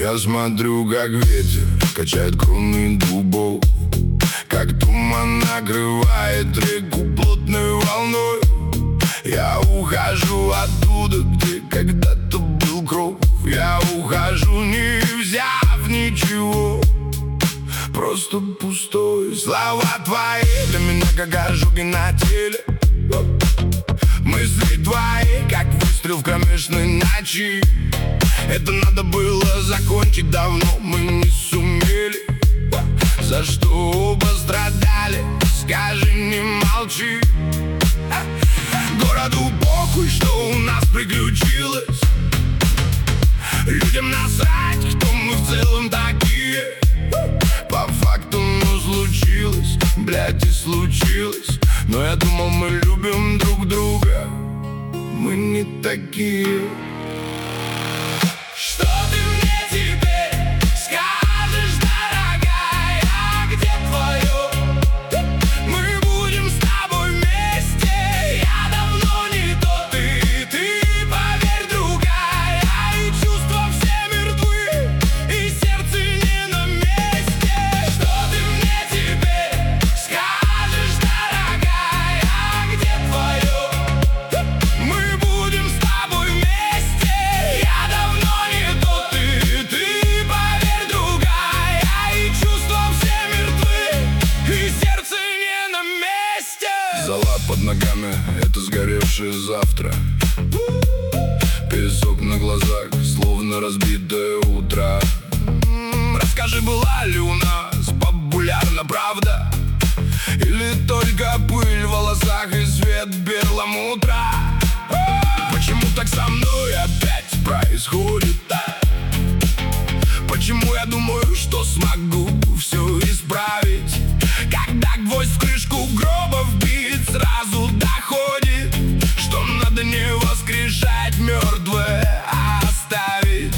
Я смотрю, как ветер качает кроны дубов, как туман накрывает реку плотной волной. Я ухожу оттуда, где когда-то был кров. Я ухожу, не взяв ничего, просто пустой. Слова твои для меня как ожоги на теле, мысли твои как выстрел в кромешной ночи. Это надо было закончить давно, мы не сумели. За что оба страдали, скажи, не молчи. Городу похуй, что у нас приключилось. Людям насрать, кто мы в целом такие. По факту, ну, случилось, блядь, и случилось. Но я думал, мы любим друг друга. Мы не такие. Что ты мне теперь скажешь, дорогая, где твое? Мы будем с тобой вместе. Я давно не тот, ты поверь, другая. И чувства все мертвы, и сердце не на месте. Что ты мне теперь скажешь, дорогая, где твое? Мы будем с тобой вместе. Я давно не тот, ты поверь, другая. И чувства все мертвы, и сердце не на месте. Зола под ногами — это сгоревшее завтра. Песок на глазах, словно разбитое утро. Расскажи, была ли у нас популярна правда? Или только пыль в волосах и свет перламутра? Почему так со мной опять происходит? Почему я думаю, что смогу все исправить? Когда гвоздь в крышку гроба вбит, сразу доходит, что надо не воскрешать мертвое, а оставить.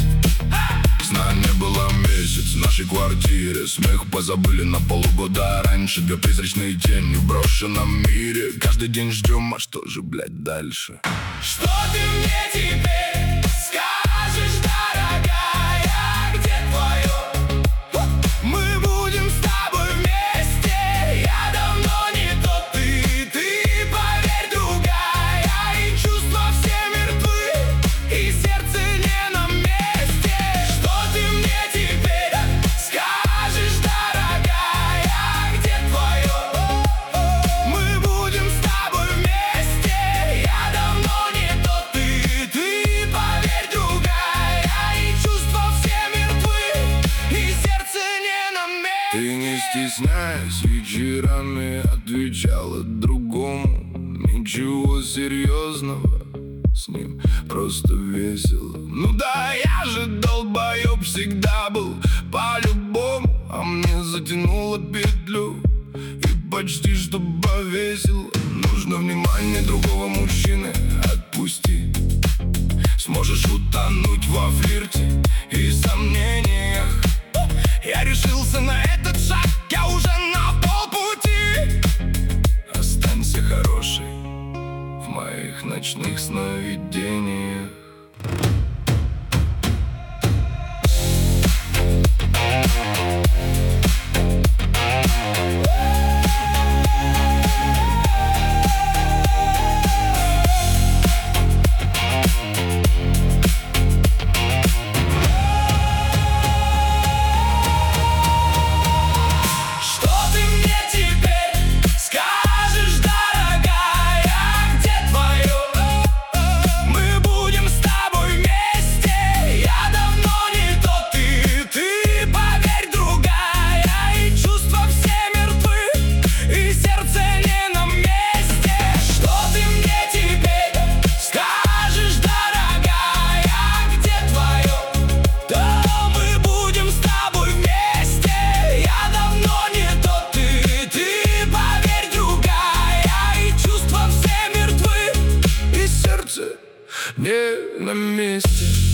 Сна не было месяц в нашей квартире. Смех позабыли на полгода раньше. Две призрачные тени в брошенном мире. Каждый день ждем, а что же, блядь, дальше? Что ты мне теперь скажешь, дорогая, где твое? Мы будем с тобой вместе. Я давно не тот, ты поверь, другая. И чувства все мертвы, и сердце не на месте. Что ты мне теперь скажешь, дорогая, где твое? Мы будем с тобой вместе. Я давно не тот, ты поверь, другая. И чувства все мертвы, и сердце не на месте. Ты, не стесняясь, вечерами отвечала другому. Ничего серьезного, с ним просто весело. Ну да, я же долбоёб всегда был по-любому. А мне затянуло петлю и почти что повесило. Нужно внимание другого мужчины, отпусти. Сможешь утонуть во флирте и сомнениях. Я решился на этот шаг, я уже на полпути. Останься хорошей в моих ночных сновидениях. Не на месте.